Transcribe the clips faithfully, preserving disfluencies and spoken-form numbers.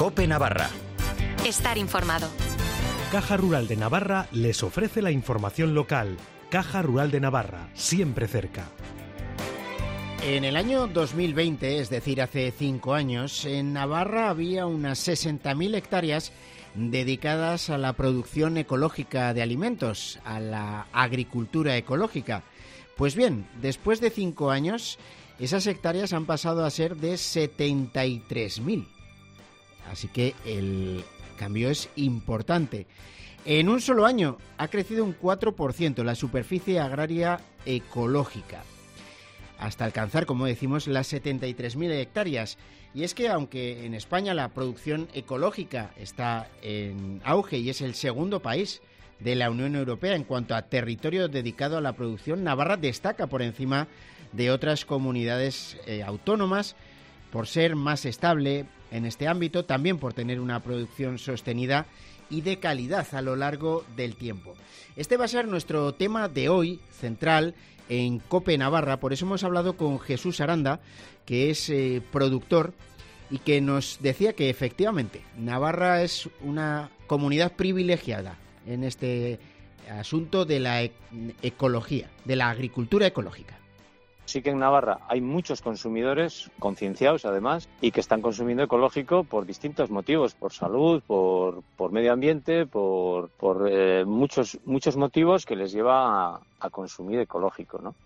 COPE Navarra. Estar informado. Caja Rural de Navarra les ofrece la información local. Caja Rural de Navarra, siempre cerca. En el año dos mil veinte, es decir, hace cinco años, en Navarra había unas sesenta mil hectáreas dedicadas a la producción ecológica de alimentos, a la agricultura ecológica. Pues bien, después de cinco años, esas hectáreas han pasado a ser de setenta y tres mil. Así que el cambio es importante. En un solo año ha crecido un cuatro por ciento la superficie agraria ecológica, hasta alcanzar, como decimos, las setenta y tres mil hectáreas. Y es que aunque en España la producción ecológica está en auge y es el segundo país de la Unión Europea en cuanto a territorio dedicado a la producción, Navarra destaca por encima de otras comunidades eh, autónomas por ser más estable en este ámbito, también por tener una producción sostenida y de calidad a lo largo del tiempo. Este va a ser nuestro tema de hoy, central, en COPE Navarra. Por eso hemos hablado con Jesús Aranda, que es eh, productor, y que nos decía que efectivamente Navarra es una comunidad privilegiada en este asunto de la e- ecología, de la agricultura ecológica. Sí que en Navarra hay muchos consumidores concienciados, además, y que están consumiendo ecológico por distintos motivos, por salud, por, por medio ambiente, por, por eh, muchos, muchos motivos que les lleva a, a consumir ecológico, ¿no?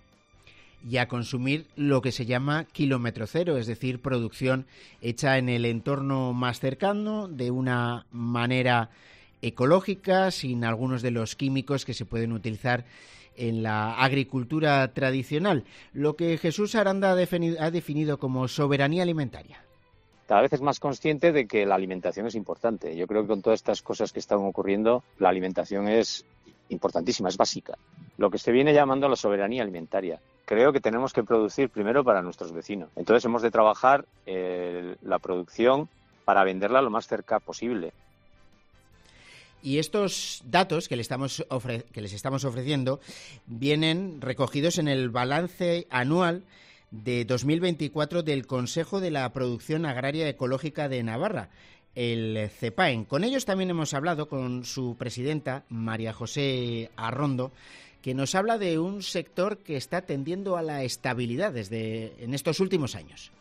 Y a consumir lo que se llama kilómetro cero, es decir, producción hecha en el entorno más cercano, de una manera ecológica, sin algunos de los químicos que se pueden utilizar en la agricultura tradicional, lo que Jesús Aranda ha definido, ha definido como soberanía alimentaria. Cada vez es más consciente de que la alimentación es importante. Yo creo que con todas estas cosas que están ocurriendo, la alimentación es importantísima, es básica. Lo que se viene llamando la soberanía alimentaria. Creo que tenemos que producir primero para nuestros vecinos. Entonces hemos de trabajar eh, la producción para venderla lo más cerca posible. Y estos datos que, le estamos ofre- que les estamos ofreciendo vienen recogidos en el balance anual de dos mil veinticuatro del Consejo de la Producción Agraria Ecológica de Navarra, el CEPAEN. Con ellos también hemos hablado con su presidenta, María José Arrondo, que nos habla de un sector que está tendiendo a la estabilidad desde en estos últimos años.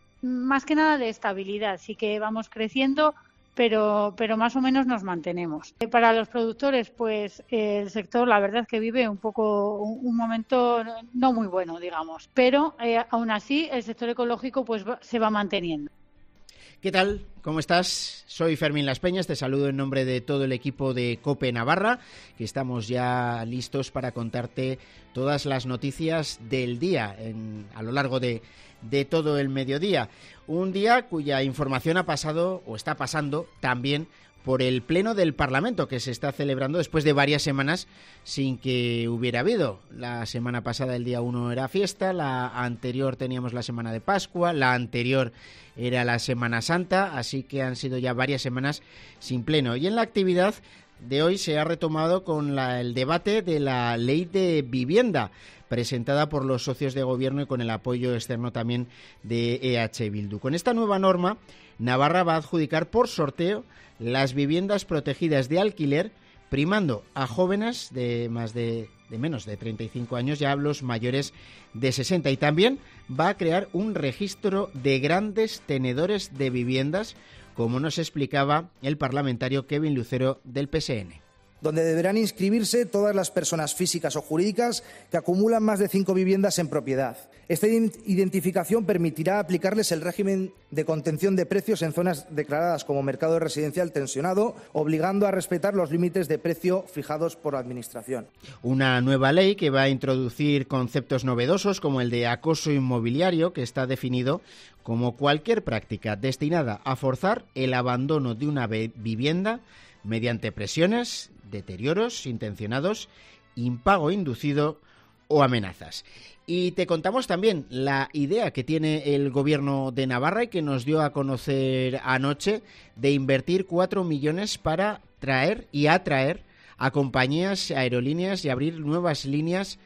Más que nada de estabilidad, sí que vamos creciendo, pero pero más o menos nos mantenemos. Para los productores, pues el sector, la verdad, que vive un poco un, un momento no muy bueno, digamos, pero eh, aún así el sector ecológico pues va, se va manteniendo. ¿Qué tal? ¿Cómo estás? Soy Fermín Las Peñas, te saludo en nombre de todo el equipo de COPE Navarra, que estamos ya listos para contarte todas las noticias del día en, a lo largo de, de todo el mediodía. Un día cuya información ha pasado o está pasando también por el Pleno del Parlamento, que se está celebrando después de varias semanas sin que hubiera habido. La semana pasada, el día uno, era fiesta, la anterior teníamos la semana de Pascua, la anterior era la Semana Santa, así que han sido ya varias semanas sin pleno. Y en la actividad de hoy se ha retomado con la, el debate de la Ley de Vivienda, presentada por los socios de gobierno y con el apoyo externo también de E H Bildu. Con esta nueva norma, Navarra va a adjudicar por sorteo las viviendas protegidas de alquiler, primando a jóvenes de más de, de menos de treinta y cinco años, ya los mayores de sesenta. Y también va a crear un registro de grandes tenedores de viviendas, como nos explicaba el parlamentario Kevin Lucero del P S N. Donde deberán inscribirse todas las personas físicas o jurídicas que acumulan más de cinco viviendas en propiedad. Esta identificación permitirá aplicarles el régimen de contención de precios en zonas declaradas como mercado residencial tensionado, obligando a respetar los límites de precio fijados por la Administración. Una nueva ley que va a introducir conceptos novedosos como el de acoso inmobiliario, que está definido como cualquier práctica destinada a forzar el abandono de una vivienda mediante presiones, deterioros intencionados, impago inducido o amenazas. Y te contamos también la idea que tiene el Gobierno de Navarra y que nos dio a conocer anoche de invertir cuatro millones para traer y atraer a compañías aerolíneas y abrir nuevas líneas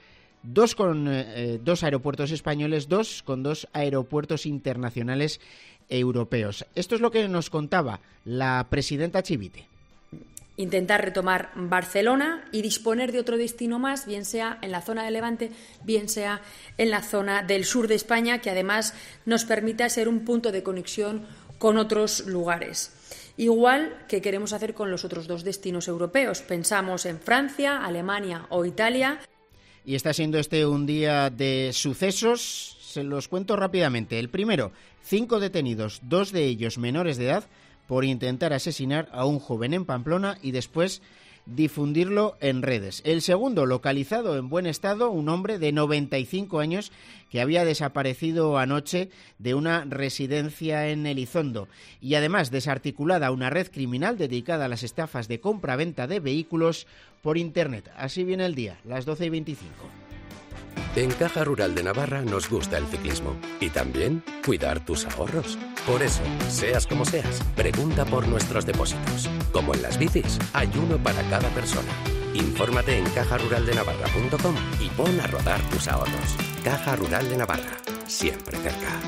dos con eh, dos aeropuertos españoles, dos con dos aeropuertos internacionales europeos. Esto es lo que nos contaba la presidenta Chivite. Intentar retomar Barcelona y disponer de otro destino más, bien sea en la zona de Levante, bien sea en la zona del sur de España, que además nos permita ser un punto de conexión con otros lugares. Igual que queremos hacer con los otros dos destinos europeos. Pensamos en Francia, Alemania o Italia. Y está siendo este un día de sucesos. Se los cuento rápidamente. El primero, cinco detenidos, dos de ellos menores de edad, por intentar asesinar a un joven en Pamplona y después difundirlo en redes. El segundo, localizado en buen estado, un hombre de noventa y cinco años que había desaparecido anoche de una residencia en Elizondo. Y además desarticulada una red criminal dedicada a las estafas de compra-venta de vehículos por Internet. Así viene el día, las doce y veinticinco. En Caja Rural de Navarra nos gusta el ciclismo y también cuidar tus ahorros. Por eso, seas como seas, pregunta por nuestros depósitos. Como en las bicis, hay uno para cada persona. Infórmate en caja rural de navarra punto com y pon a rodar tus ahorros. Caja Rural de Navarra, siempre cerca.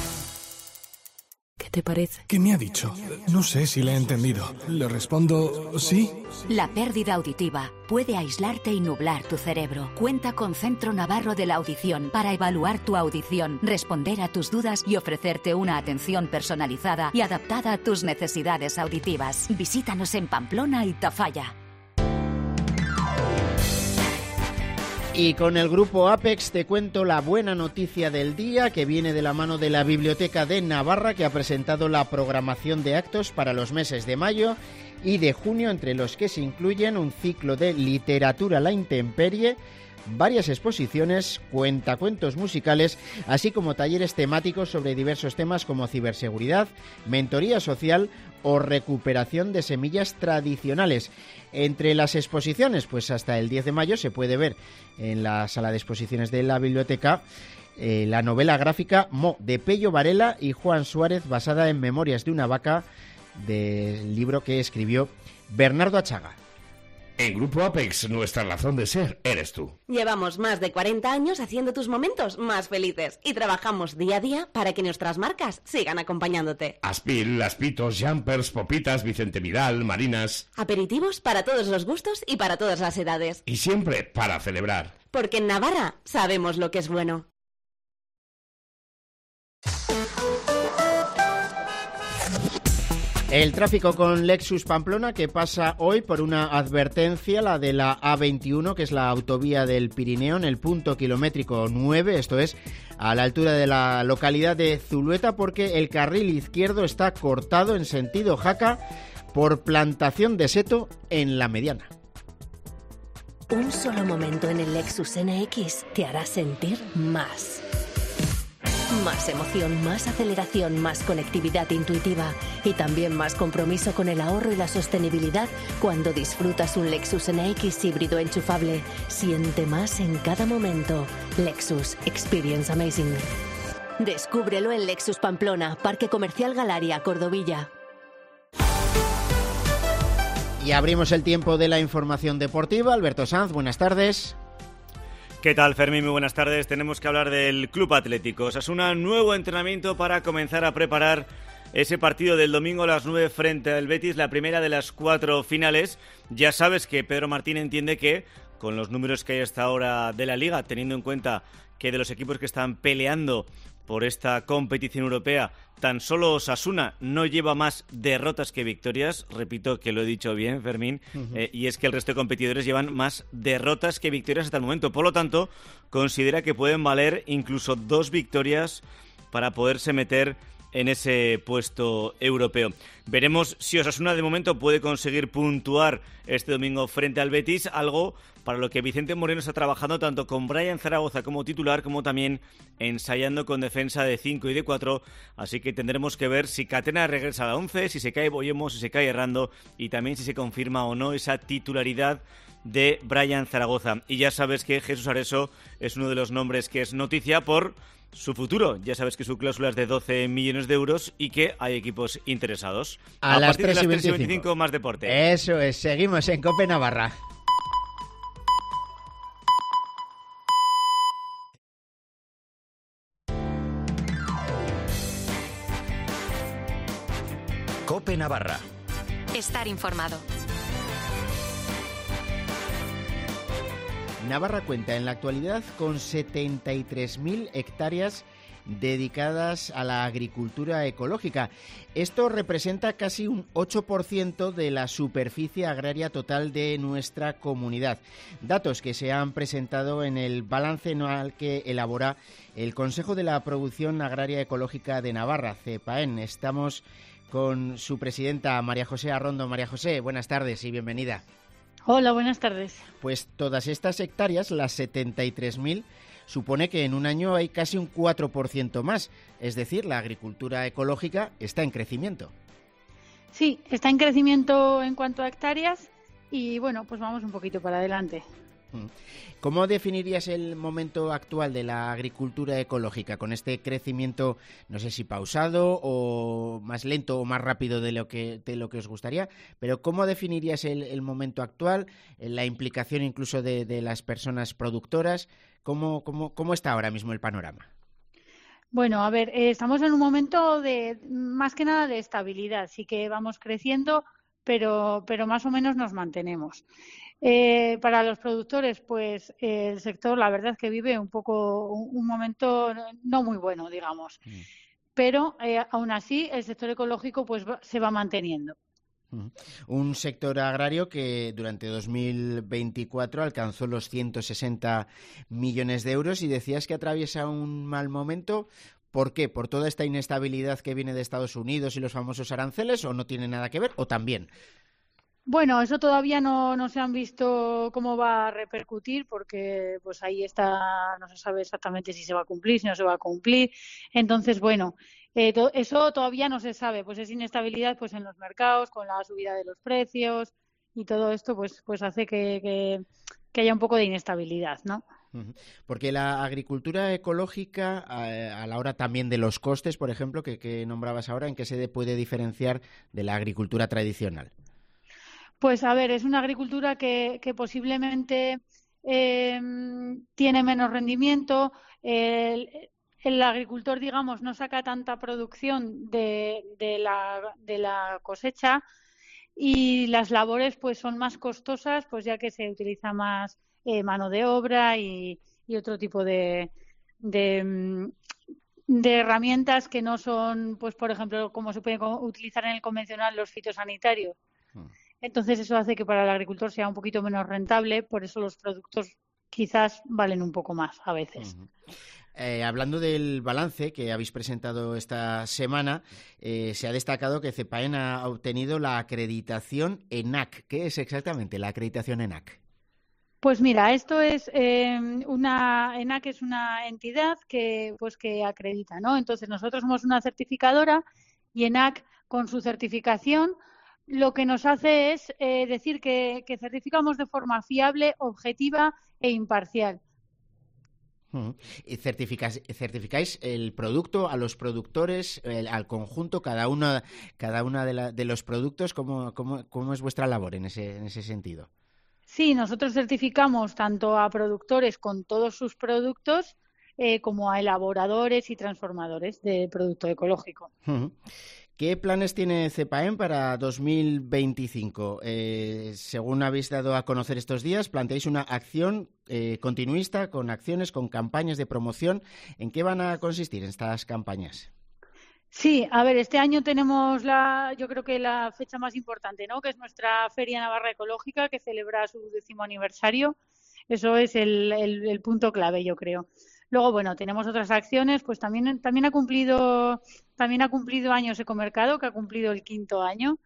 ¿Qué te parece? ¿Qué me ha dicho? No sé si le he entendido. Le respondo sí. La pérdida auditiva puede aislarte y nublar tu cerebro. Cuenta con Centro Navarro de la Audición para evaluar tu audición, responder a tus dudas y ofrecerte una atención personalizada y adaptada a tus necesidades auditivas. Visítanos en Pamplona y Tafalla. Y con el grupo Apex te cuento la buena noticia del día, que viene de la mano de la Biblioteca de Navarra, que ha presentado la programación de actos para los meses de mayo y de junio, entre los que se incluyen un ciclo de literatura a la intemperie, varias exposiciones, cuentacuentos musicales, así como talleres temáticos sobre diversos temas como ciberseguridad, mentoría social o recuperación de semillas tradicionales. Entre las exposiciones, pues hasta el diez de mayo se puede ver en la sala de exposiciones de la biblioteca eh, la novela gráfica Mo, de Pello Varela y Juan Suárez, basada en Memorias de una vaca, del libro que escribió Bernardo Achaga. En Grupo Apex, nuestra razón de ser eres tú. Llevamos más de cuarenta años haciendo tus momentos más felices y trabajamos día a día para que nuestras marcas sigan acompañándote. Aspil, Laspitos, Jumpers, Popitas, Vicente Vidal, Marinas. Aperitivos para todos los gustos y para todas las edades. Y siempre para celebrar. Porque en Navarra sabemos lo que es bueno. El tráfico con Lexus Pamplona, que pasa hoy por una advertencia, la de la A veintiuno, que es la autovía del Pirineo, en el punto kilométrico nueve, esto es, a la altura de la localidad de Zulueta, porque el carril izquierdo está cortado en sentido Jaca por plantación de seto en la mediana. Un solo momento en el Lexus N X te hará sentir más. Más emoción, más aceleración, más conectividad intuitiva y también más compromiso con el ahorro y la sostenibilidad cuando disfrutas un Lexus N X híbrido enchufable. Siente más en cada momento. Lexus Experience Amazing. Descúbrelo en Lexus Pamplona, Parque Comercial Galaria, Cordovilla. Y abrimos el tiempo de la información deportiva. Alberto Sanz, buenas tardes. ¿Qué tal, Fermín? Muy buenas tardes. Tenemos que hablar del Club Atlético Osasuna, nuevo entrenamiento para comenzar a preparar ese partido del domingo a las nueve frente al Betis, la primera de las cuatro finales. Ya sabes que Pedro Martín entiende que, con los números que hay hasta ahora de la Liga, teniendo en cuenta que de los equipos que están peleando por esta competición europea, tan solo Osasuna no lleva más derrotas que victorias. Repito que lo he dicho bien, Fermín, uh-huh. eh, y es que el resto de competidores llevan más derrotas que victorias hasta el momento. Por lo tanto, considera que pueden valer incluso dos victorias para poderse meter en ese puesto europeo. Veremos si Osasuna de momento puede conseguir puntuar este domingo frente al Betis, algo para lo que Vicente Moreno está trabajando tanto con Brian Zaragoza como titular, como también ensayando con defensa de cinco y de cuatro, así que tendremos que ver si Catena regresa a la once, si se cae Boyemo, si se cae Errando y también si se confirma o no esa titularidad de Brian Zaragoza. Y ya sabes que Jesús Areso es uno de los nombres que es noticia por su futuro. Ya sabes que su cláusula es de doce millones de euros y que hay equipos interesados. A, a las partir tres de y las tres y veinticinco. veinticinco más deporte. Eso es, seguimos en COPE Navarra. COPE Navarra. Estar informado. Navarra cuenta en la actualidad con setenta y tres mil hectáreas dedicadas a la agricultura ecológica. Esto representa casi un ocho por ciento de la superficie agraria total de nuestra comunidad. Datos que se han presentado en el balance anual que elabora el Consejo de la Producción Agraria Ecológica de Navarra, CEPAEN. Estamos con su presidenta, María José Arrondo. María José, buenas tardes y bienvenida. Hola, buenas tardes. Pues todas estas hectáreas, las setenta y tres mil, supone que en un año hay casi un cuatro por ciento más. Es decir, la agricultura ecológica está en crecimiento. Sí, está en crecimiento en cuanto a hectáreas y, bueno, pues vamos un poquito para adelante. ¿Cómo definirías el momento actual de la agricultura ecológica con este crecimiento, no sé si pausado o más lento o más rápido de lo que de lo que os gustaría, pero cómo definirías el, el momento actual, la implicación incluso de, de las personas productoras? ¿Cómo, cómo, cómo está ahora mismo el panorama? Bueno, a ver, eh, estamos en un momento de más que nada de estabilidad, sí que vamos creciendo, pero, pero más o menos nos mantenemos. Eh, para los productores, pues eh, el sector, la verdad es que vive un poco un, un momento no muy bueno, digamos. Mm. Pero eh, aún así el sector ecológico pues va, se va manteniendo. Un sector agrario que durante dos mil veinticuatro alcanzó los ciento sesenta millones de euros y decías que atraviesa un mal momento. ¿Por qué? ¿Por toda esta inestabilidad que viene de Estados Unidos y los famosos aranceles o no tiene nada que ver o también? Bueno, eso todavía no, no se han visto cómo va a repercutir porque pues ahí está, no se sabe exactamente si se va a cumplir, si no se va a cumplir. Entonces, bueno, eh, to- eso todavía no se sabe, pues es inestabilidad pues en los mercados, con la subida de los precios y todo esto pues pues hace que, que, que haya un poco de inestabilidad, ¿no? Porque la agricultura ecológica, a, a la hora también de los costes, por ejemplo, que, que nombrabas ahora, ¿en qué se puede diferenciar de la agricultura tradicional? Pues a ver, es una agricultura que, que posiblemente eh, tiene menos rendimiento. El, el agricultor, digamos, no saca tanta producción de, de, la, de la cosecha y las labores pues son más costosas, pues ya que se utiliza más eh, mano de obra y, y otro tipo de, de, de herramientas que no son, pues por ejemplo, como se puede utilizar en el convencional, los fitosanitarios. Entonces eso hace que para el agricultor sea un poquito menos rentable, por eso los productos quizás valen un poco más a veces. Uh-huh. Eh, hablando del balance que habéis presentado esta semana, eh, se ha destacado que CEPAEN ha obtenido la acreditación ENAC. ¿Qué es exactamente la acreditación ENAC? Pues mira, esto es eh, una ENAC es una entidad que pues que acredita, ¿no? Entonces nosotros somos una certificadora y ENAC con su certificación lo que nos hace es eh, decir que, que certificamos de forma fiable, objetiva e imparcial. Uh-huh. ¿Y certificáis, certificáis el producto a los productores, el, al conjunto, cada una, cada una de, la, de los productos? ¿Cómo, cómo, cómo es vuestra labor en ese, en ese sentido? Sí, nosotros certificamos tanto a productores con todos sus productos eh, como a elaboradores y transformadores de producto ecológico. Uh-huh. ¿Qué planes tiene CEPAEN para dos mil veinticinco? Eh, según habéis dado a conocer estos días, planteáis una acción eh, continuista con acciones, con campañas de promoción. ¿En qué van a consistir estas campañas? Sí, a ver, este año tenemos la, yo creo que la fecha más importante, ¿no? Que es nuestra Feria Navarra Ecológica, que celebra su décimo aniversario. Eso es el, el, el punto clave, yo creo. Luego, bueno, tenemos otras acciones, pues también también ha cumplido también ha cumplido años Ecomercado, que ha cumplido el quinto año.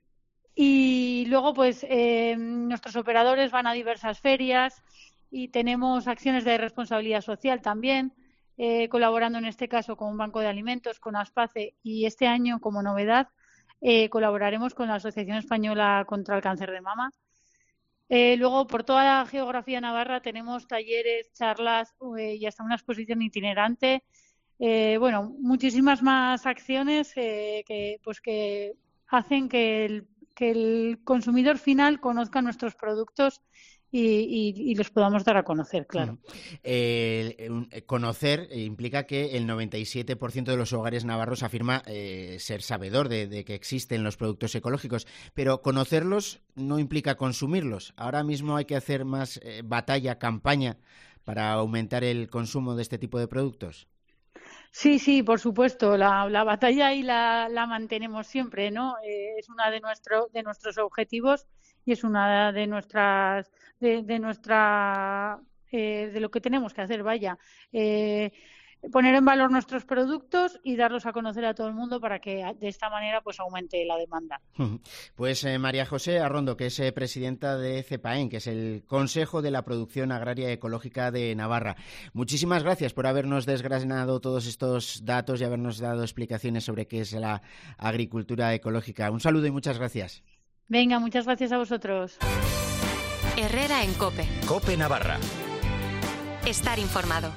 Y luego, pues eh, nuestros operadores van a diversas ferias y tenemos acciones de responsabilidad social también, eh, colaborando en este caso con un banco de alimentos, con ASPACE, y este año, como novedad, eh, colaboraremos con la Asociación Española contra el Cáncer de Mama. Eh, luego, por toda la geografía navarra tenemos talleres, charlas eh, y hasta una exposición itinerante. Eh, bueno, muchísimas más acciones eh, que, pues que hacen que el, que el consumidor final conozca nuestros productos y, y, y los podamos dar a conocer, claro. Eh, conocer implica que el noventa y siete por ciento de los hogares navarros afirma eh, ser sabedor de, de que existen los productos ecológicos, pero conocerlos no implica consumirlos. Ahora mismo hay que hacer más eh, batalla, campaña para aumentar el consumo de este tipo de productos. Sí, sí, por supuesto. La, la batalla ahí la, la mantenemos siempre, ¿no? Eh, es una de nuestro, de nuestros objetivos y es una de nuestras, de, de nuestra, eh, de lo que tenemos que hacer. Vaya, eh, poner en valor nuestros productos y darlos a conocer a todo el mundo para que de esta manera pues aumente la demanda. Pues eh, María José Arrondo, que es eh, presidenta de CEPAEN, que es el Consejo de la Producción Agraria Ecológica de Navarra. Muchísimas gracias por habernos desgranado todos estos datos y habernos dado explicaciones sobre qué es la agricultura ecológica. Un saludo y muchas gracias. Venga, muchas gracias a vosotros. Herrera en COPE. COPE Navarra. Estar informado.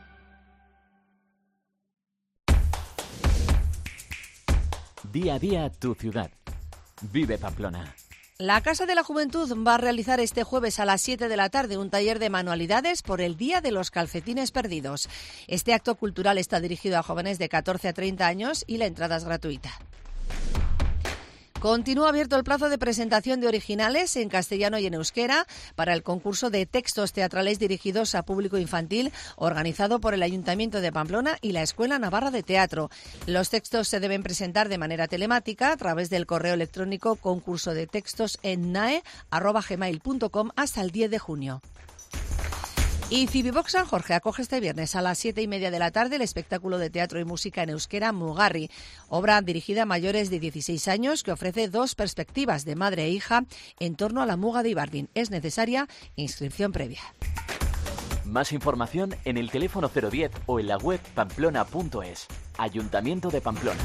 Día a día tu ciudad. Vive Pamplona. La Casa de la Juventud va a realizar este jueves a las siete de la tarde un taller de manualidades por el Día de los Calcetines Perdidos. Este acto cultural está dirigido a jóvenes de catorce a treinta años y la entrada es gratuita. Continúa abierto el plazo de presentación de originales en castellano y en euskera para el concurso de textos teatrales dirigidos a público infantil organizado por el Ayuntamiento de Pamplona y la Escuela Navarra de Teatro. Los textos se deben presentar de manera telemática a través del correo electrónico concurso de textos en nae arroba gmail punto com hasta el diez de junio. Y Cibibox San Jorge acoge este viernes a las siete y media de la tarde el espectáculo de teatro y música en euskera Mugarri, obra dirigida a mayores de dieciséis años que ofrece dos perspectivas de madre e hija en torno a la muga de Ibardín. Es necesaria inscripción previa. Más información en el teléfono cero diez o en la web pamplona punto es. Ayuntamiento de Pamplona.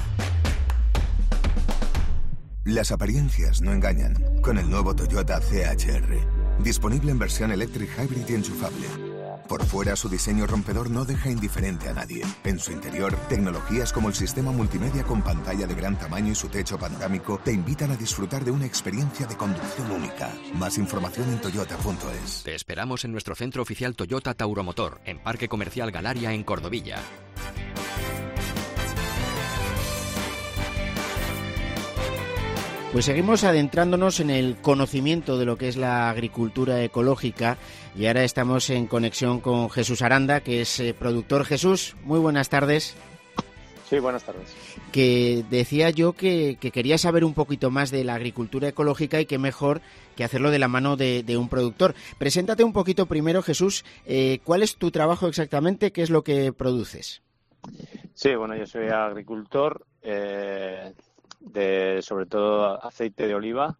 Las apariencias no engañan con el nuevo Toyota C H R. Disponible en versión Electric Hybrid y enchufable. Por fuera, su diseño rompedor no deja indiferente a nadie. En su interior, tecnologías como el sistema multimedia con pantalla de gran tamaño y su techo panorámico te invitan a disfrutar de una experiencia de conducción única. Más información en toyota punto es. Te esperamos en nuestro centro oficial Toyota Tauromotor, en Parque Comercial Galaria, en Cordovilla. Pues seguimos adentrándonos en el conocimiento de lo que es la agricultura ecológica y ahora estamos en conexión con Jesús Aranda, que es eh, productor. Jesús, muy buenas tardes. Sí, buenas tardes. Que decía yo que, que quería saber un poquito más de la agricultura ecológica y qué mejor que hacerlo de la mano de, de un productor. Preséntate un poquito primero, Jesús. Eh, ¿Cuál es tu trabajo exactamente? ¿Qué es lo que produces? Sí, bueno, yo soy agricultor. Eh... de sobre todo aceite de oliva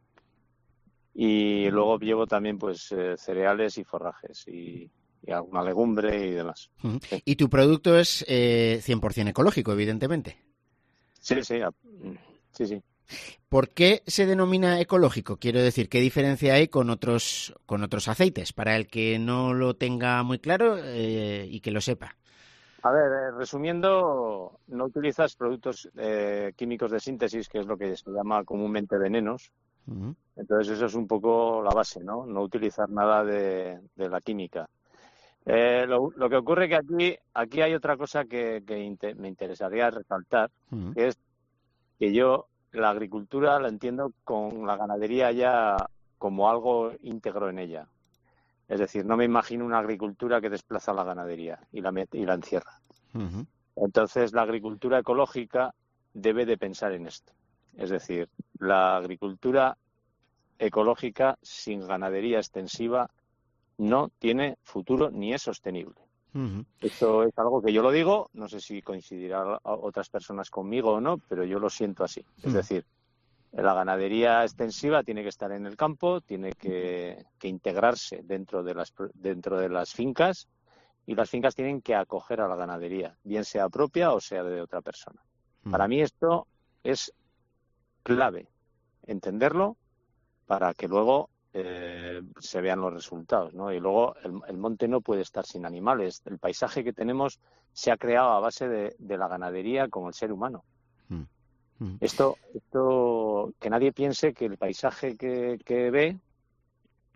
y luego llevo también pues eh, cereales y forrajes y, y alguna legumbre y demás. Uh-huh. Sí. Y tu producto es eh, cien por ciento ecológico, evidentemente. Sí, sí, sí, sí. ¿Por qué se denomina ecológico? Quiero decir, ¿qué diferencia hay con otros con otros aceites? Para el que no lo tenga muy claro eh, y que lo sepa. A ver, eh, resumiendo, no utilizas productos eh, químicos de síntesis, que es lo que se llama comúnmente venenos. Uh-huh. Entonces eso es un poco la base, ¿no? No utilizar nada de, de la química. Eh, lo, lo que ocurre que aquí aquí hay otra cosa que, que inter, me interesaría resaltar, uh-huh. que es que yo la agricultura la entiendo con la ganadería ya como algo íntegro en ella. Es decir, no me imagino una agricultura que desplaza la ganadería y la, y la encierra. Uh-huh. Entonces, la agricultura ecológica debe de pensar en esto. Es decir, la agricultura ecológica sin ganadería extensiva no tiene futuro ni es sostenible. Uh-huh. Esto es algo que yo lo digo, no sé si coincidirán otras personas conmigo o no, pero yo lo siento así. Uh-huh. Es decir, la ganadería extensiva tiene que estar en el campo, tiene que, que integrarse dentro de las dentro de las fincas y las fincas tienen que acoger a la ganadería, bien sea propia o sea de otra persona. Mm. Para mí esto es clave, entenderlo para que luego eh, se vean los resultados, ¿no? Y luego el, el monte no puede estar sin animales. El paisaje que tenemos se ha creado a base de, de la ganadería con el ser humano. Mm. Esto, esto, que nadie piense que el paisaje que, que ve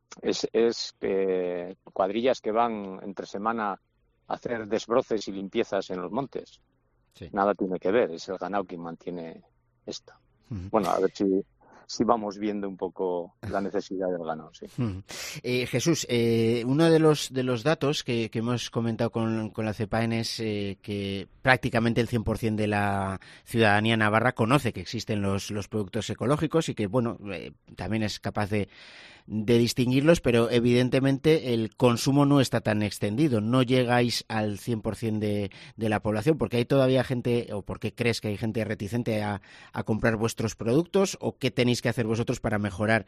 es, es eh, cuadrillas que van entre semana a hacer desbroces y limpiezas en los montes. Sí. Nada tiene que ver, es el ganado quien mantiene esto. Uh-huh. Bueno, a ver si... sí vamos viendo un poco la necesidad del ganado. Sí. Eh, Jesús, eh, uno de los de los datos que, que hemos comentado con, con la CEPAEN es eh, que prácticamente el cien por ciento de la ciudadanía navarra conoce que existen los, los productos ecológicos y que, bueno, eh, también es capaz de, de distinguirlos, pero evidentemente el consumo no está tan extendido. No llegáis al cien por ciento de, de la población, porque hay todavía gente, o porque crees que hay gente reticente a, a comprar vuestros productos, o qué tenéis que hacer vosotros para mejorar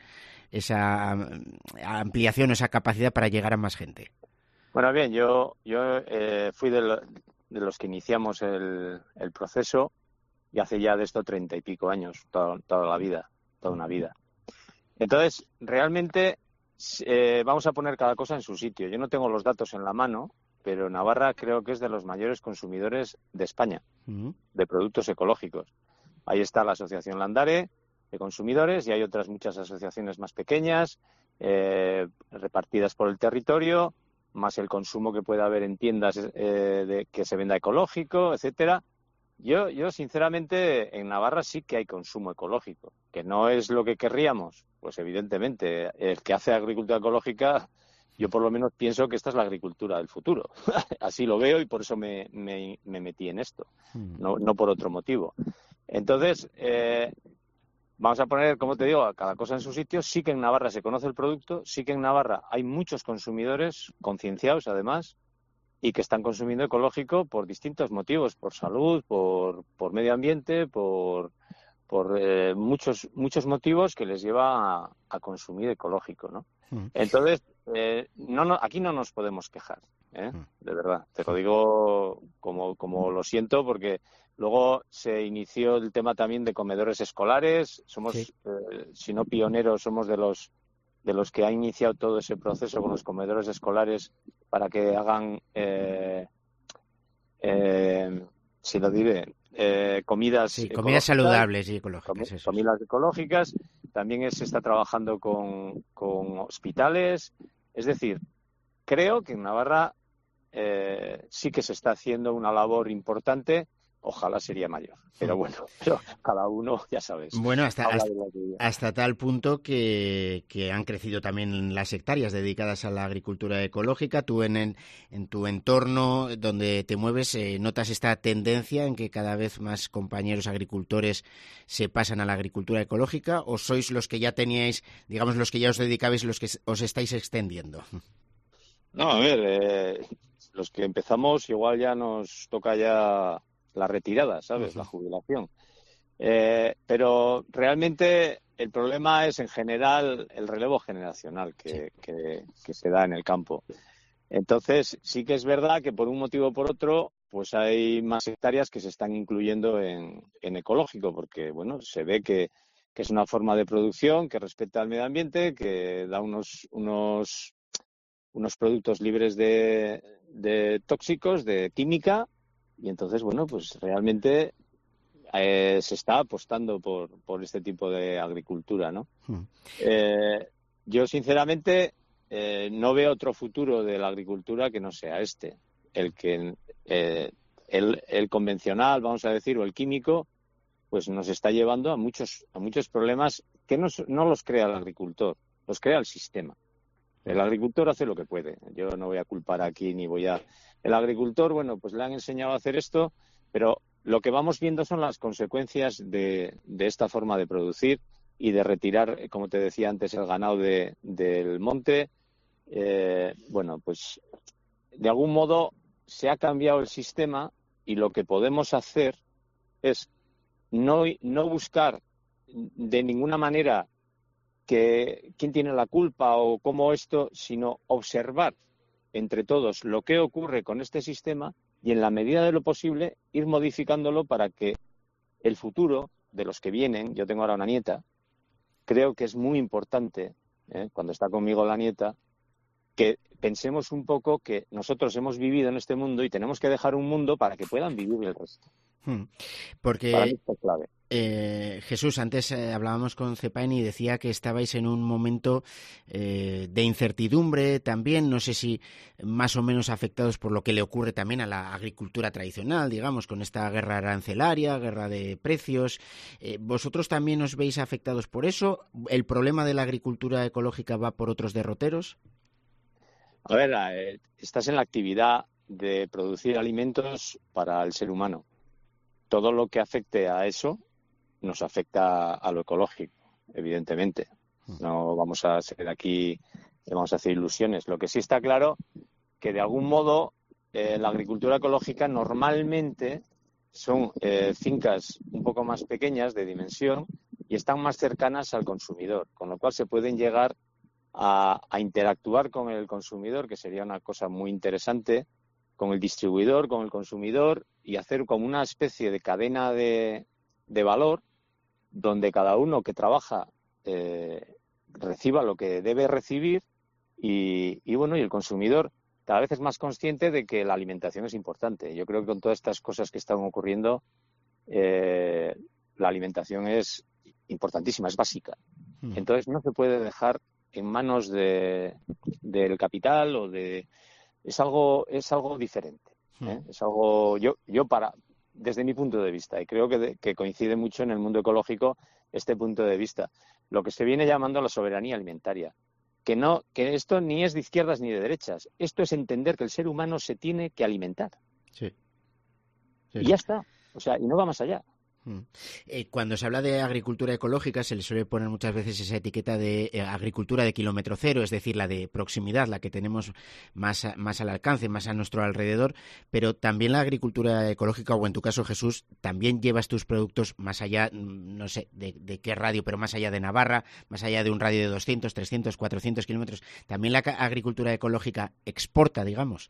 esa ampliación, esa capacidad para llegar a más gente. Bueno, bien, yo yo eh, fui de, lo, de los que iniciamos el, el proceso y hace ya de esto treinta y pico años, toda, toda la vida, toda una vida. Entonces, realmente eh, vamos a poner cada cosa en su sitio. Yo no tengo los datos en la mano, pero Navarra creo que es de los mayores consumidores de España, uh-huh. de productos ecológicos. Ahí está la Asociación Landare de consumidores y hay otras muchas asociaciones más pequeñas, eh, repartidas por el territorio, más el consumo que pueda haber en tiendas eh, de, que se venda ecológico, etcétera. Yo, yo sinceramente, en Navarra sí que hay consumo ecológico, que no es lo que querríamos. Pues evidentemente, el que hace agricultura ecológica, yo por lo menos pienso que esta es la agricultura del futuro. Así lo veo y por eso me, me, me metí en esto, no, no por otro motivo. Entonces, eh, vamos a poner, como te digo, cada cosa en su sitio. Sí que en Navarra se conoce el producto, sí que en Navarra hay muchos consumidores concienciados, además, y que están consumiendo ecológico por distintos motivos, por salud, por, por medio ambiente, por, por eh, muchos muchos motivos que les lleva a, a consumir ecológico, ¿no? Mm. Entonces, eh, no, no, aquí no nos podemos quejar, ¿eh? Mm. De verdad. Te lo digo como, como lo siento, porque luego se inició el tema también de comedores escolares. Somos, sí. eh, si no pioneros, somos de los de los que ha iniciado todo ese proceso con los comedores escolares para que hagan, eh, eh, si lo diré, eh, comidas sí, comidas saludables y ecológicas. Com- comidas ecológicas. También es, se está trabajando con, con hospitales. Es decir, creo que en Navarra eh, sí que se está haciendo una labor importante. Ojalá sería mayor, pero bueno, pero cada uno, ya sabes. Bueno, hasta, hasta, hasta tal punto que, que han crecido también las hectáreas dedicadas a la agricultura ecológica. Tú en, en, en tu entorno donde te mueves, eh, ¿notas esta tendencia en que cada vez más compañeros agricultores se pasan a la agricultura ecológica? ¿O sois los que ya teníais, digamos, los que ya os dedicabais, los que os estáis extendiendo? No, a ver, eh, los que empezamos igual ya nos toca ya la retirada, ¿sabes? Uh-huh. La jubilación. Eh, pero realmente el problema es en general el relevo generacional que, sí. que, que se da en el campo. Entonces, sí que es verdad que por un motivo o por otro, pues hay más hectáreas que se están incluyendo en, en ecológico, porque, bueno, se ve que, que es una forma de producción que respeta al medio ambiente, que da unos, unos, unos productos libres de, de tóxicos, de química. Y entonces, bueno, pues realmente eh, se está apostando por, por este tipo de agricultura, ¿no? Hmm. Eh, yo, sinceramente, eh, no veo otro futuro de la agricultura que no sea este. El que eh, el, el convencional, vamos a decir, o el químico, pues nos está llevando a muchos a muchos problemas que no, no los crea el agricultor, los crea el sistema. El agricultor hace lo que puede. Yo no voy a culpar aquí ni voy a... El agricultor, bueno, pues le han enseñado a hacer esto, pero lo que vamos viendo son las consecuencias de, de esta forma de producir y de retirar, como te decía antes, el ganado de, del monte. Eh, bueno, pues de algún modo se ha cambiado el sistema y lo que podemos hacer es no, no buscar de ninguna manera que quién tiene la culpa o cómo esto, sino observar entre todos lo que ocurre con este sistema y en la medida de lo posible ir modificándolo para que el futuro de los que vienen, yo tengo ahora una nieta, creo que es muy importante, ¿eh? Cuando está conmigo la nieta, que pensemos un poco que nosotros hemos vivido en este mundo y tenemos que dejar un mundo para que puedan vivir el resto. Porque, para mí esto es clave. Eh, Jesús, antes eh, hablábamos con Cepain y decía que estabais en un momento eh, de incertidumbre también, no sé si más o menos afectados por lo que le ocurre también a la agricultura tradicional, digamos, con esta guerra arancelaria, guerra de precios. Eh, ¿Vosotros también os veis afectados por eso? ¿El problema de la agricultura ecológica va por otros derroteros? A ver, eh, estás en la actividad de producir alimentos para el ser humano. Todo lo que afecte a eso nos afecta a lo ecológico, evidentemente. No vamos a ser aquí, vamos a hacer ilusiones. Lo que sí está claro que de algún modo eh, la agricultura ecológica normalmente son eh, fincas un poco más pequeñas de dimensión y están más cercanas al consumidor, con lo cual se pueden llegar a, a interactuar con el consumidor, que sería una cosa muy interesante, con el distribuidor, con el consumidor, y hacer como una especie de cadena de, de valor donde cada uno que trabaja eh, reciba lo que debe recibir y, y bueno, y el consumidor cada vez es más consciente de que la alimentación es importante. Yo creo que con todas estas cosas que están ocurriendo, eh, la alimentación es importantísima, es básica. Entonces no se puede dejar en manos de, del capital o de... Es algo, es algo diferente. ¿eh? Es algo, yo, yo para, desde mi punto de vista, y creo que, de, que coincide mucho en el mundo ecológico este punto de vista, lo que se viene llamando la soberanía alimentaria. Que no, que esto ni es de izquierdas ni de derechas. Esto es entender que el ser humano se tiene que alimentar. Sí. Sí, y ya está. O sea, y no va más allá. Eh, cuando se habla de agricultura ecológica se le suele poner muchas veces esa etiqueta de eh, agricultura de kilómetro cero, es decir, la de proximidad, la que tenemos más, a, más al alcance, más a nuestro alrededor, pero también la agricultura ecológica, o en tu caso, Jesús, también llevas tus productos más allá, no sé de, de qué radio, pero más allá de Navarra, más allá de un radio de doscientos, trescientos, cuatrocientos kilómetros. También la agricultura ecológica exporta, digamos.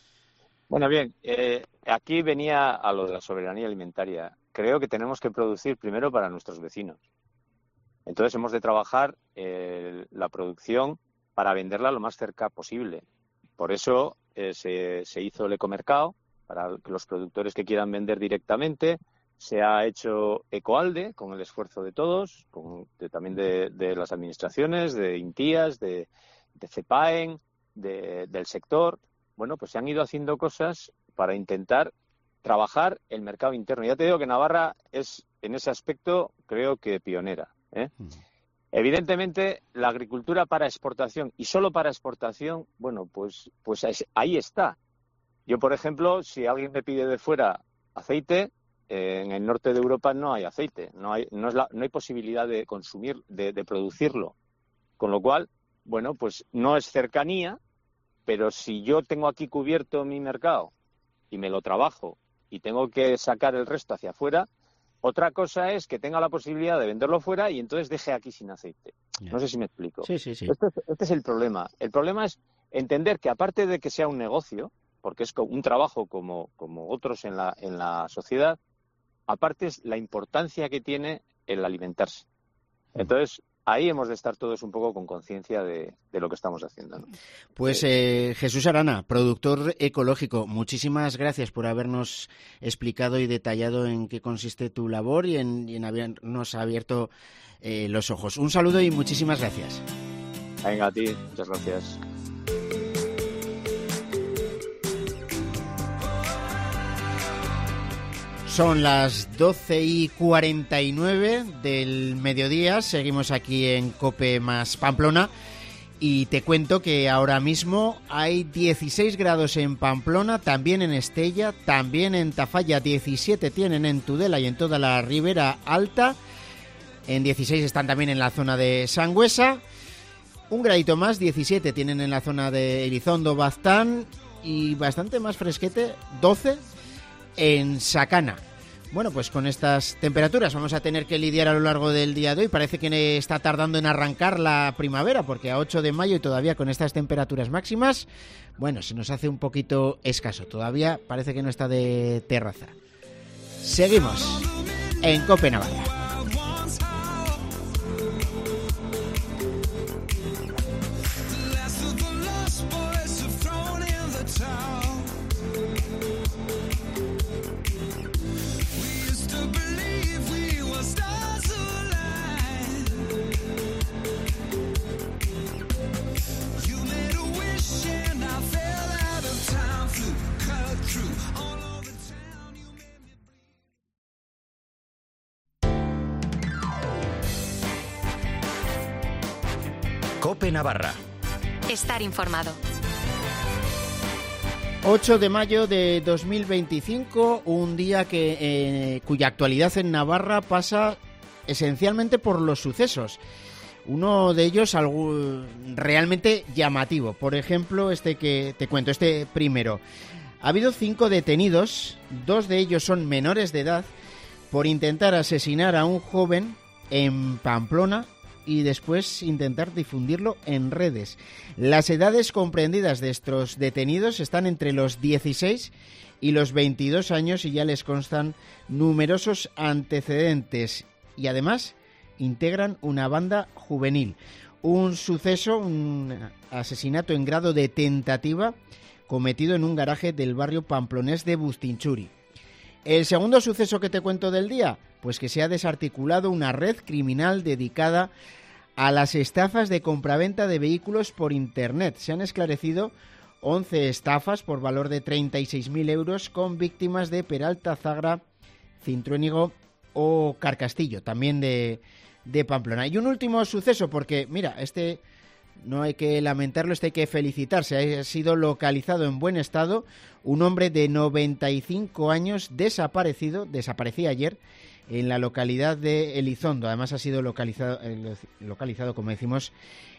Bueno, bien, eh, aquí venía a lo de la soberanía alimentaria. Creo que tenemos que producir primero para nuestros vecinos. Entonces hemos de trabajar eh, la producción para venderla lo más cerca posible. Por eso eh, se, se hizo el ecomercado para los productores que quieran vender directamente. Se ha hecho Ecoalde con el esfuerzo de todos, con, de, también de, de las administraciones, de Intías, de, de Cepaen, de, del sector. Bueno, pues se han ido haciendo cosas para intentar trabajar el mercado interno. Ya te digo que Navarra es, en ese aspecto, creo que pionera. ¿eh? Mm. Evidentemente, la agricultura para exportación y solo para exportación, bueno, pues, pues ahí está. Yo, por ejemplo, si alguien me pide de fuera aceite, eh, en el norte de Europa no hay aceite, no hay, no es la, no hay posibilidad de consumir, de, de producirlo. Con lo cual, bueno, pues no es cercanía, pero si yo tengo aquí cubierto mi mercado y me lo trabajo y tengo que sacar el resto hacia afuera, otra cosa es que tenga la posibilidad de venderlo fuera y entonces deje aquí sin aceite. Yeah. No sé si me explico. Sí, sí, sí. Este es, este es el problema. El problema es entender que aparte de que sea un negocio, porque es un trabajo como, como otros en la, en la sociedad, aparte es la importancia que tiene el alimentarse. Entonces, ahí hemos de estar todos un poco con conciencia de, de lo que estamos haciendo, ¿no? Pues eh, Jesús Arana, productor ecológico, muchísimas gracias por habernos explicado y detallado en qué consiste tu labor y en, y en habernos abierto eh, los ojos. Un saludo y muchísimas gracias. Venga, a ti, muchas gracias. Son las doce y cuarenta y nueve del mediodía, seguimos aquí en COPE más Pamplona y te cuento que ahora mismo hay dieciséis grados en Pamplona, también en Estella, también en Tafalla, diecisiete tienen en Tudela y en toda la Ribera Alta, en dieciséis están también en la zona de Sangüesa, un gradito más, diecisiete tienen en la zona de Elizondo, Baztán y bastante más fresquete, doce en Sacana. Bueno, pues con estas temperaturas vamos a tener que lidiar a lo largo del día de hoy. Parece que está tardando en arrancar la primavera, porque a ocho de mayo y todavía con estas temperaturas máximas, bueno, se nos hace un poquito escaso. Todavía parece que no está de terraza. Seguimos en COPE Navarra. COPE Navarra. Estar informado. ocho de mayo de dos mil veinticinco, un día que eh, cuya actualidad en Navarra pasa esencialmente por los sucesos. Uno de ellos algo realmente llamativo. Por ejemplo, este que te cuento, este primero. Ha habido cinco detenidos, dos de ellos son menores de edad, por intentar asesinar a un joven en Pamplona y después intentar difundirlo en redes. Las edades comprendidas de estos detenidos están entre los dieciséis y los veintidós años y ya les constan numerosos antecedentes y además integran una banda juvenil. Un suceso, un asesinato en grado de tentativa cometido en un garaje del barrio pamplonés de Bustinchuri. El segundo suceso que te cuento del día, pues que se ha desarticulado una red criminal dedicada a las estafas de compraventa de vehículos por Internet. Se han esclarecido once estafas por valor de treinta y seis mil euros con víctimas de Peralta, Zagra, Cintruénigo o Carcastillo, también de, de Pamplona. Y un último suceso, porque mira, este no hay que lamentarlo, este hay que felicitarse. Ha sido localizado en buen estado un hombre de noventa y cinco años desaparecido, desaparecía ayer en la localidad de Elizondo. Además ha sido localizado, eh, localizado, como decimos,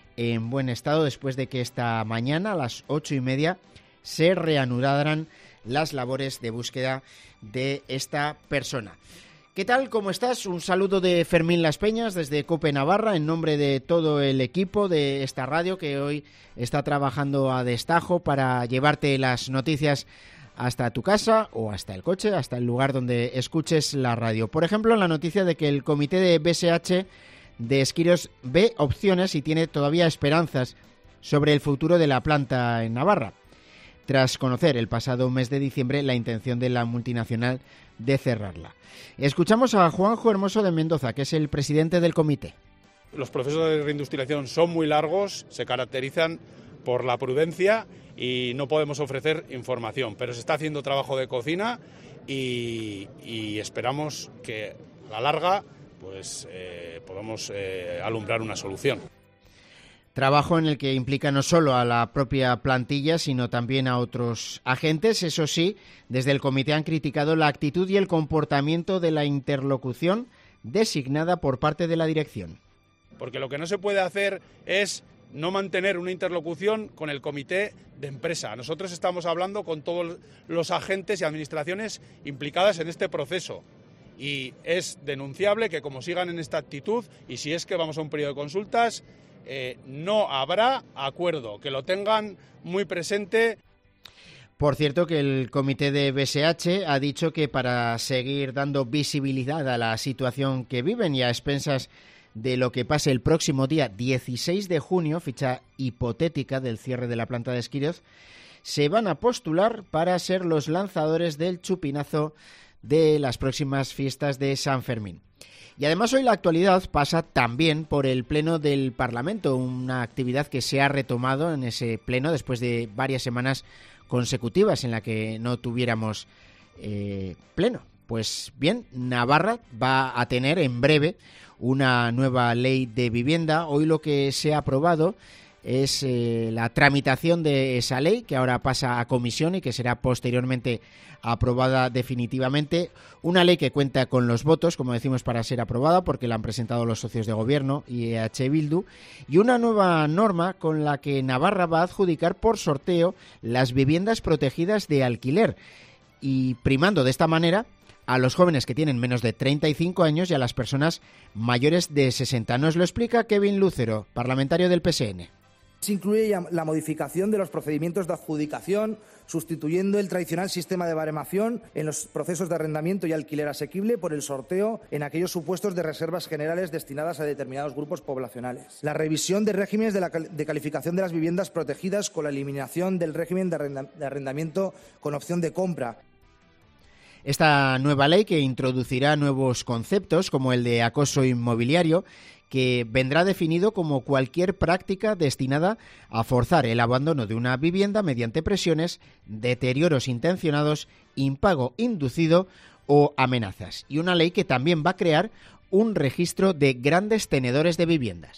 en buen estado después de que esta mañana a las ocho y media se reanudaran las labores de búsqueda de esta persona. ¿Qué tal? ¿Cómo estás? Un saludo de Fermín Las Peñas desde COPE Navarra en nombre de todo el equipo de esta radio que hoy está trabajando a destajo para llevarte las noticias hasta tu casa o hasta el coche, hasta el lugar donde escuches la radio. Por ejemplo, la noticia de que el comité de B S H de Esquiros ve opciones y tiene todavía esperanzas sobre el futuro de la planta en Navarra, tras conocer el pasado mes de diciembre la intención de la multinacional de cerrarla. Escuchamos a Juanjo Hermoso de Mendoza, que es el presidente del comité. Los procesos de reindustrialización son muy largos, se caracterizan por la prudencia y no podemos ofrecer información, pero se está haciendo trabajo de cocina y, y esperamos que a la larga pues eh, podamos eh, alumbrar una solución. Trabajo en el que implica no solo a la propia plantilla, sino también a otros agentes. Eso sí, desde el comité han criticado la actitud y el comportamiento de la interlocución designada por parte de la dirección. Porque lo que no se puede hacer es no mantener una interlocución con el comité de empresa. Nosotros estamos hablando con todos los agentes y administraciones implicadas en este proceso. Y es denunciable que como sigan en esta actitud, y si es que vamos a un periodo de consultas, Eh, no habrá acuerdo, que lo tengan muy presente. Por cierto, que el comité de B S H ha dicho que para seguir dando visibilidad a la situación que viven y a expensas de lo que pase el próximo día dieciséis de junio, fecha hipotética del cierre de la planta de Esquiroz, se van a postular para ser los lanzadores del chupinazo de las próximas fiestas de San Fermín. Y además hoy la actualidad pasa también por el Pleno del Parlamento, una actividad que se ha retomado en ese Pleno después de varias semanas consecutivas en la que no tuviéramos eh, Pleno. Pues bien, Navarra va a tener en breve una nueva ley de vivienda. Hoy lo que se ha aprobado es eh, la tramitación de esa ley, que ahora pasa a comisión y que será posteriormente aprobada definitivamente. Una ley que cuenta con los votos, como decimos, para ser aprobada, porque la han presentado los socios de gobierno y E H Bildu, y una nueva norma con la que Navarra va a adjudicar por sorteo las viviendas protegidas de alquiler, y primando de esta manera a los jóvenes que tienen menos de treinta y cinco años y a las personas mayores de sesenta. Nos lo explica Kevin Lúcero, parlamentario del P S N. Se incluye la modificación de los procedimientos de adjudicación, sustituyendo el tradicional sistema de baremación en los procesos de arrendamiento y alquiler asequible por el sorteo en aquellos supuestos de reservas generales destinadas a determinados grupos poblacionales. La revisión de regímenes de, la cal- de calificación de las viviendas protegidas con la eliminación del régimen de, arrenda- de arrendamiento con opción de compra. Esta nueva ley, que introducirá nuevos conceptos como el de acoso inmobiliario, que vendrá definido como cualquier práctica destinada a forzar el abandono de una vivienda mediante presiones, deterioros intencionados, impago inducido o amenazas. Y una ley que también va a crear un registro de grandes tenedores de viviendas.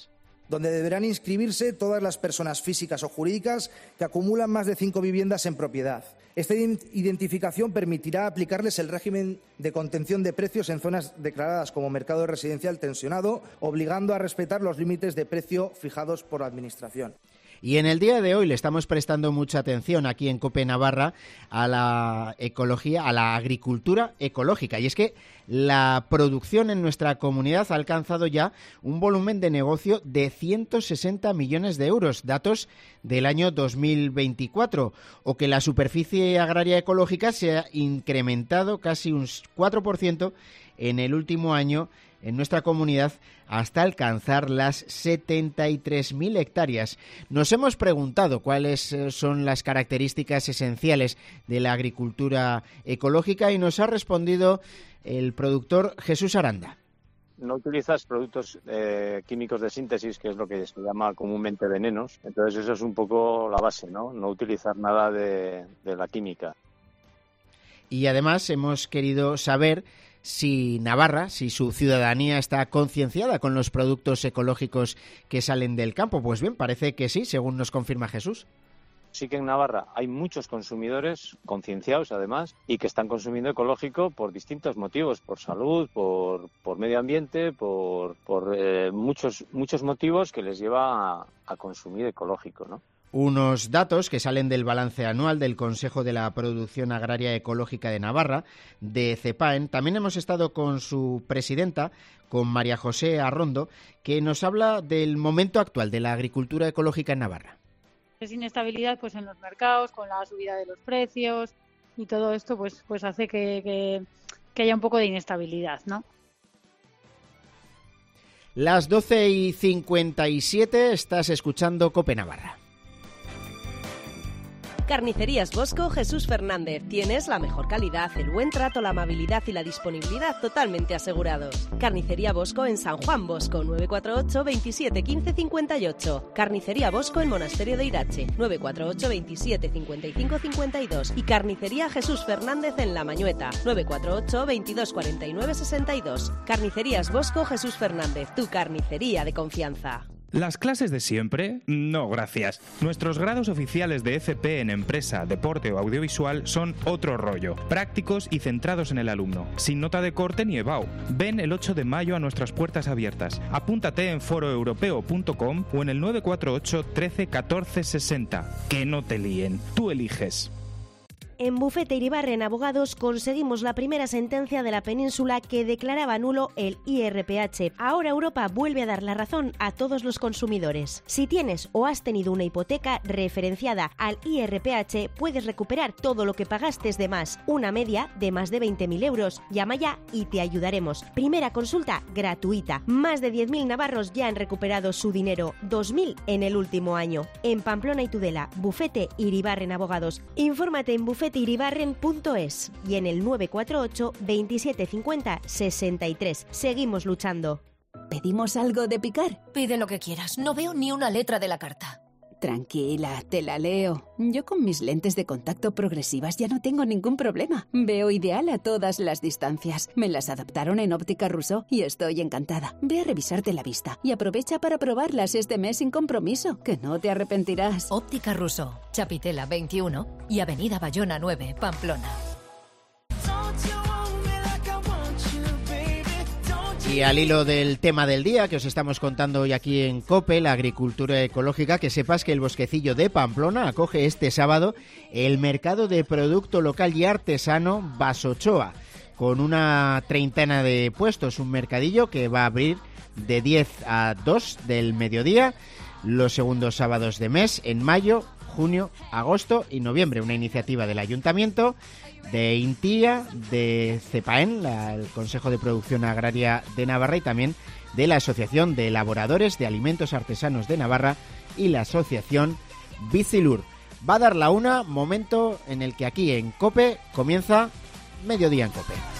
donde deberán inscribirse todas las personas físicas o jurídicas que acumulan más de cinco viviendas en propiedad. Esta identificación permitirá aplicarles el régimen de contención de precios en zonas declaradas como mercado residencial tensionado, obligando a respetar los límites de precio fijados por la Administración. Y en el día de hoy le estamos prestando mucha atención aquí en COPE Navarra a la ecología, a la agricultura ecológica. Y es que la producción en nuestra comunidad ha alcanzado ya un volumen de negocio de ciento sesenta millones de euros, datos del año dos mil veinticuatro, o que la superficie agraria ecológica se ha incrementado casi un cuatro por ciento en el último año en nuestra comunidad hasta alcanzar las setenta y tres mil hectáreas. Nos hemos preguntado cuáles son las características esenciales de la agricultura ecológica y nos ha respondido el productor Jesús Aranda. No utilizas productos eh, químicos de síntesis, que es lo que se llama comúnmente venenos. Entonces eso es un poco la base, ¿no? No utilizar nada de, de la química. Y además hemos querido saber si Navarra, si su ciudadanía está concienciada con los productos ecológicos que salen del campo. Pues bien, parece que sí, según nos confirma Jesús. Sí que en Navarra hay muchos consumidores concienciados, además, y que están consumiendo ecológico por distintos motivos, por salud, por, por medio ambiente, por, por eh, muchos, muchos motivos que les lleva a, a consumir ecológico, ¿no? Unos datos que salen del balance anual del Consejo de la Producción Agraria Ecológica de Navarra, de CEPAEN. También hemos estado con su presidenta, con María José Arrondo, que nos habla del momento actual de la agricultura ecológica en Navarra. Es inestabilidad pues en los mercados, con la subida de los precios y todo esto pues, pues hace que, que, que haya un poco de inestabilidad, ¿no? Las doce y cincuenta y siete, estás escuchando COPE Navarra. Carnicerías Bosco Jesús Fernández. Tienes la mejor calidad, el buen trato, la amabilidad y la disponibilidad totalmente asegurados. Carnicería Bosco en San Juan Bosco, nueve cuatro ocho, veintisiete, quince, cincuenta y ocho. Carnicería Bosco en Monasterio de Irache, nueve cuatro ocho, veintisiete, cincuenta y cinco, cincuenta y dos. Y Carnicería Jesús Fernández en La Mañueta, nueve cuatro ocho, veintidós, cuarenta y nueve, sesenta y dos. Carnicerías Bosco Jesús Fernández, tu carnicería de confianza. ¿Las clases de siempre? No, gracias. Nuestros grados oficiales de F P en empresa, deporte o audiovisual son otro rollo, prácticos y centrados en el alumno, sin nota de corte ni EBAU. Ven el ocho de mayo a nuestras puertas abiertas. Apúntate en foro europeo punto com o en el nueve cuatro ocho, trece, catorce, sesenta. Que no te líen, tú eliges. En Bufete Iribarren Abogados conseguimos la primera sentencia de la península que declaraba nulo el I R P H. Ahora Europa vuelve a dar la razón a todos los consumidores. Si tienes o has tenido una hipoteca referenciada al I R P H, puedes recuperar todo lo que pagaste de más, una media de más de veinte mil euros. Llama ya y te ayudaremos. Primera consulta gratuita. Más de diez mil navarros ya han recuperado su dinero, dos mil en el último año. En Pamplona y Tudela, Bufete Iribarren Abogados. Infórmate en bufete iribarren punto es y en el nueve cuatro ocho, veintisiete, cincuenta, sesenta y tres. Seguimos luchando. ¿Pedimos algo de picar? Pide lo que quieras, no veo ni una letra de la carta. Tranquila, te la leo. Yo con mis lentes de contacto progresivas ya no tengo ningún problema. Veo ideal a todas las distancias. Me las adaptaron en Óptica Rousseau y estoy encantada. Ve a revisarte la vista y aprovecha para probarlas este mes sin compromiso, que no te arrepentirás. Óptica Rousseau, Chapitela veintiuno y Avenida Bayona nueve, Pamplona. Y al hilo del tema del día que os estamos contando hoy aquí en COPE, la agricultura ecológica, que sepas que el Bosquecillo de Pamplona acoge este sábado el mercado de producto local y artesano Basochoa, con una treintena de puestos, un mercadillo que va a abrir de diez a dos del mediodía, los segundos sábados de mes, en mayo, junio, agosto y noviembre, una iniciativa del Ayuntamiento, de INTIA, de CEPAEN, la, el Consejo de Producción Agraria de Navarra, y también de la Asociación de Elaboradores de Alimentos Artesanos de Navarra y la Asociación Bicilur. Va a dar la una, momento en el que aquí en COPE comienza Mediodía en COPE.